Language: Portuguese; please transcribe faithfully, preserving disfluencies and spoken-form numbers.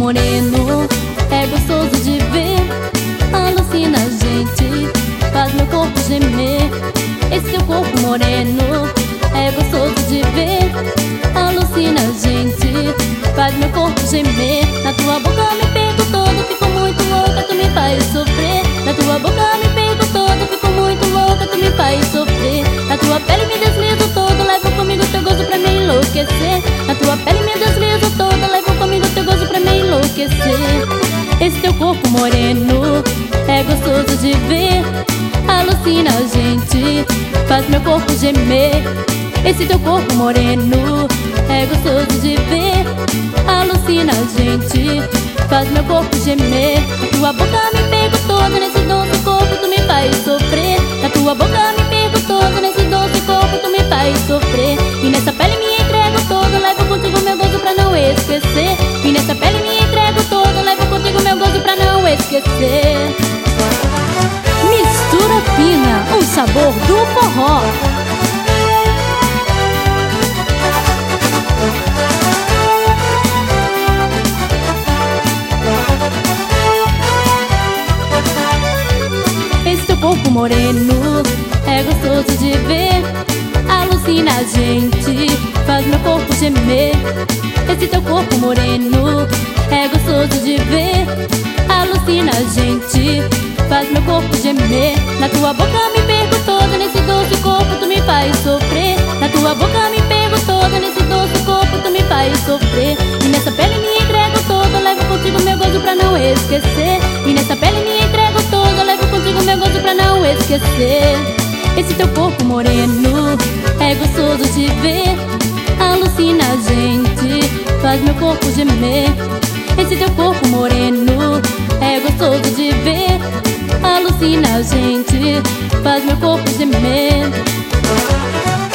moreno é gostoso de ver, alucina a gente, faz meu corpo gemer. Esse teu corpo moreno é gostoso de ver, alucina a gente, faz meu corpo gemer. Na tua boca me perco todo, fico muito louca, tu me faz sofrer. Na tua boca me perco todo, fico muito louca, tu me faz sofrer. Na tua pele me deslizo todo, levo comigo teu gozo pra me enlouquecer. Na tua pele me deslizo todo, levo comigo teu gozo pra me enlouquecer. Esse teu corpo moreno é gostoso de ver, alucina a gente, faz meu corpo gemer. Esse teu corpo moreno é gostoso de ver, alucina a gente, faz meu corpo gemer. Na tua boca me pego todo, nesse doce corpo tu me faz sofrer. Na tua boca me pego todo, nesse doce corpo tu me faz sofrer. E nessa pele me entrego todo, levo contigo meu gozo pra não esquecer. E nessa pele me entrego todo, levo contigo meu gozo pra não esquecer. Mistura fina, o sabor do forró. Esse teu corpo moreno é gostoso de ver, alucina a gente, faz meu corpo gemer. Esse teu corpo moreno é gostoso de ver, alucina a gente, faz meu corpo gemer. Na tua boca me perco todo, nesse doce corpo tu me faz sofrer. Na tua boca me perco todo, nesse doce corpo tu me faz sofrer. E nessa pele me entrego todo, levo contigo meu gozo pra não esquecer. E nessa pele me entrego todo, levo contigo meu gozo pra não esquecer. Esse teu corpo moreno é gostoso de ver, alucina a gente, faz meu corpo gemer. Esse teu corpo moreno é gostoso de ver, alucina a gente, faz meu corpo gemer.